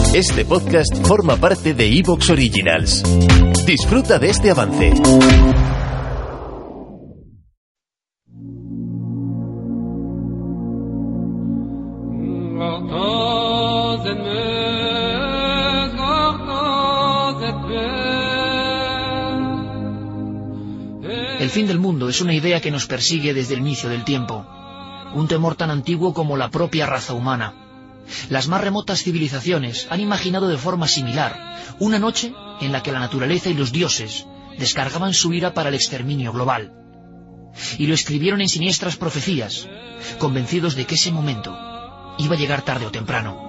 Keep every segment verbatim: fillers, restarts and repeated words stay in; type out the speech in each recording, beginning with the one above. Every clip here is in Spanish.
Este podcast forma parte de iVoox Originals. Disfruta de este avance. El fin del mundo es una idea que nos persigue desde el inicio del tiempo, un temor tan antiguo como la propia raza humana. Las más remotas civilizaciones han imaginado de forma similar una noche en la que la naturaleza y los dioses descargaban su ira para el exterminio global. Y lo escribieron en siniestras profecías, convencidos de que ese momento iba a llegar tarde o temprano.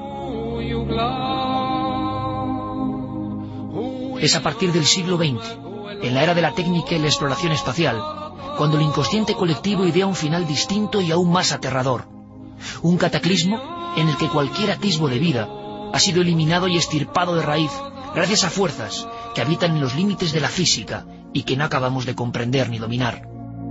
Es a partir del siglo veinte, en la era de la técnica y la exploración espacial, cuando el inconsciente colectivo idea un final distinto y aún más aterrador. Un cataclismo en el que cualquier atisbo de vida ha sido eliminado y extirpado de raíz gracias a fuerzas que habitan en los límites de la física y que no acabamos de comprender ni dominar.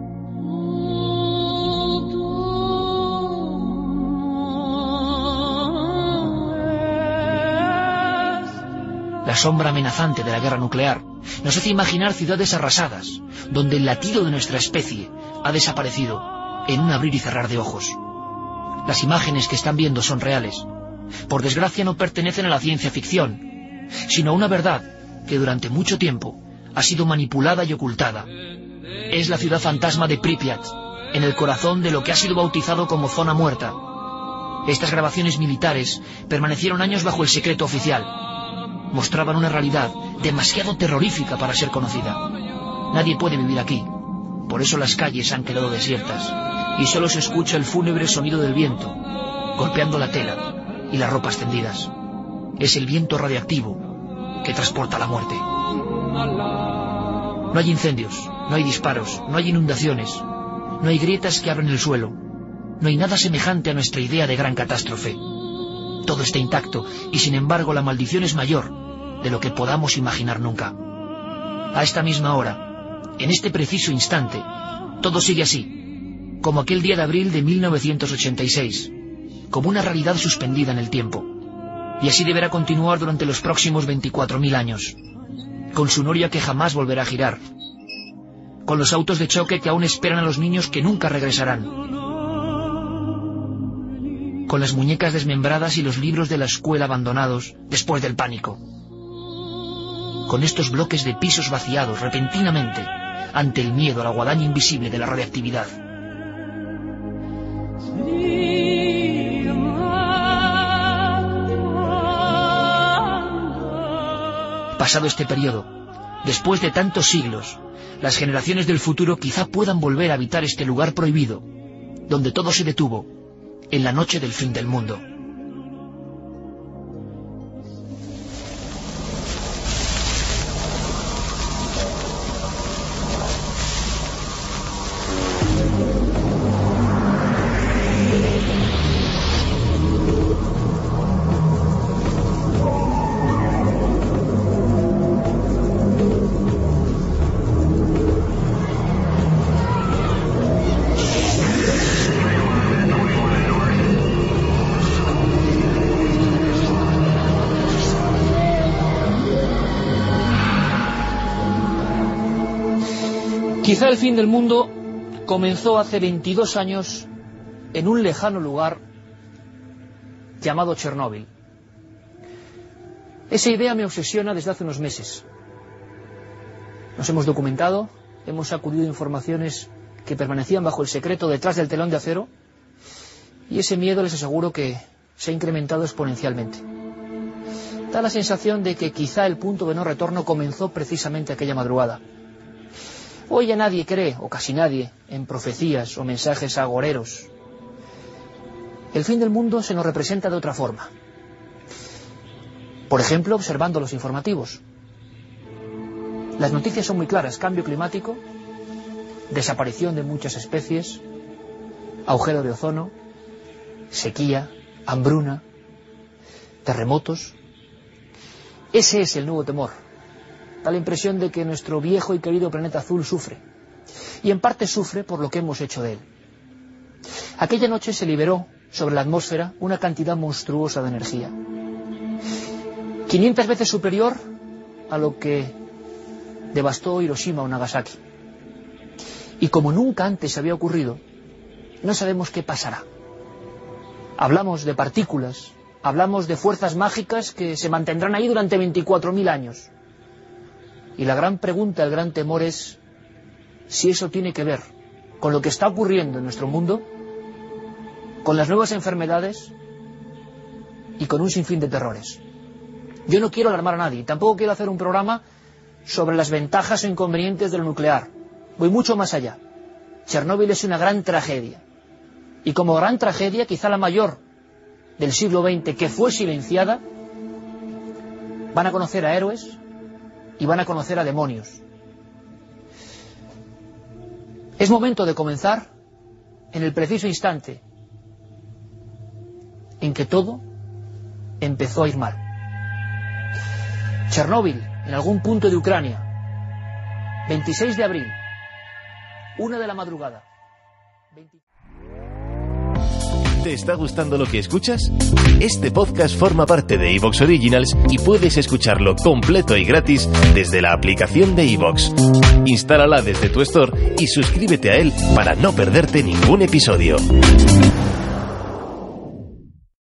La sombra amenazante de la guerra nuclear nos hace imaginar ciudades arrasadas, donde el latido de nuestra especie ha desaparecido en un abrir y cerrar de ojos. Las imágenes que están viendo son reales. Por desgracia no pertenecen a la ciencia ficción, sino a una verdad que durante mucho tiempo ha sido manipulada y ocultada. Es la ciudad fantasma de Pripyat, en el corazón de lo que ha sido bautizado como zona muerta. Estas grabaciones militares permanecieron años bajo el secreto oficial. Mostraban una realidad demasiado terrorífica para ser conocida. Nadie puede vivir aquí. Por eso las calles han quedado desiertas y solo se escucha el fúnebre sonido del viento, golpeando la tela y las ropas tendidas. Es el viento radiactivo que transporta la muerte. No hay incendios, no hay disparos, no hay inundaciones, no hay grietas que abren el suelo, no hay nada semejante a nuestra idea de gran catástrofe. Todo está intacto y sin embargo la maldición es mayor de lo que podamos imaginar nunca. A esta misma hora, en este preciso instante, todo sigue así, como aquel día de abril de mil novecientos ochenta y seis, como una realidad suspendida en el tiempo. Y así deberá continuar durante los próximos veinticuatro mil años, con su noria que jamás volverá a girar, con los autos de choque que aún esperan a los niños que nunca regresarán, con las muñecas desmembradas y los libros de la escuela abandonados después del pánico, con estos bloques de pisos vaciados repentinamente ante el miedo a la guadaña invisible de la radiactividad. Pasado este periodo, después de tantos siglos, las generaciones del futuro quizá puedan volver a habitar este lugar prohibido, donde todo se detuvo en la noche del fin del mundo. Quizá el fin del mundo comenzó hace veintidós años en un lejano lugar llamado Chernóbil. Esa idea me obsesiona desde hace unos meses. Nos hemos documentado, hemos acudido a informaciones que permanecían bajo el secreto detrás del telón de acero, y ese miedo les aseguro que se ha incrementado exponencialmente. Da la sensación de que quizá el punto de no retorno comenzó precisamente aquella madrugada. Hoy ya nadie cree, o casi nadie, en profecías o mensajes agoreros. El fin del mundo se nos representa de otra forma. Por ejemplo, observando los informativos. Las noticias son muy claras: cambio climático, desaparición de muchas especies, agujero de ozono, sequía, hambruna, terremotos. Ese es el nuevo temor. Da la impresión de que nuestro viejo y querido planeta azul sufre, y en parte sufre por lo que hemos hecho de él. Aquella noche se liberó sobre la atmósfera una cantidad monstruosa de energía. quinientas veces superior a lo que devastó Hiroshima o Nagasaki. Y como nunca antes había ocurrido, no sabemos qué pasará. Hablamos de partículas, hablamos de fuerzas mágicas que se mantendrán ahí durante veinticuatro mil años. Y la gran pregunta, el gran temor es si eso tiene que ver con lo que está ocurriendo en nuestro mundo, con las nuevas enfermedades y con un sinfín de terrores. Yo no quiero alarmar a nadie, tampoco quiero hacer un programa sobre las ventajas o inconvenientes de lo nuclear. Voy mucho más allá. Chernóbil es una gran tragedia. Y como gran tragedia, quizá la mayor del siglo veinte, que fue silenciada, van a conocer a héroes y van a conocer a demonios. Es momento de comenzar en el preciso instante en que todo empezó a ir mal. Chernóbil, en algún punto de Ucrania, veintiséis de abril, una de la madrugada. ¿Te está gustando lo que escuchas? Este podcast forma parte de iVoox Originals y puedes escucharlo completo y gratis desde la aplicación de iVoox. Instálala desde tu store y suscríbete a él para no perderte ningún episodio.